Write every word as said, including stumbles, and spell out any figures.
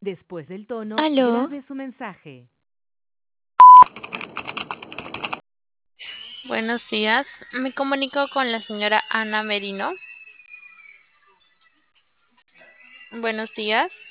Después del tono, Aló, grabe su mensaje. buenos días. Me comunico con la señora Ana Merino. Buenos días.